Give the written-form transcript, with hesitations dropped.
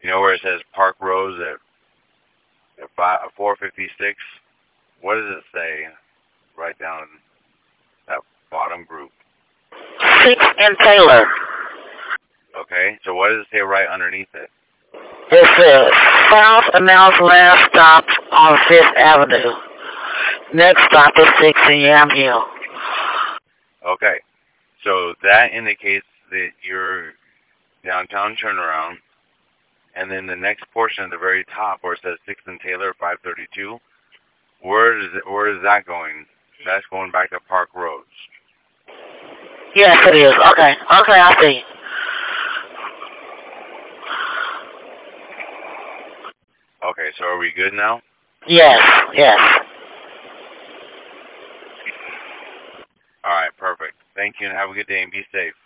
You know where it says Park Rose at 456? What does it say right down that bottom group? 6th and Taylor. Okay, so what does it say right underneath it? It says, South announced last stop on 5th Avenue. Next stop is 6th and Yam Hill. Okay, so that indicates that you're downtown turnaround, and then the next portion at the very top where it says 6th and Taylor 532, where is that going? That's going back to Park Roads. Yes, it is. Okay, I see. Okay, so are we good now? Yes. All right, perfect. Thank you, and have a good day, and be safe.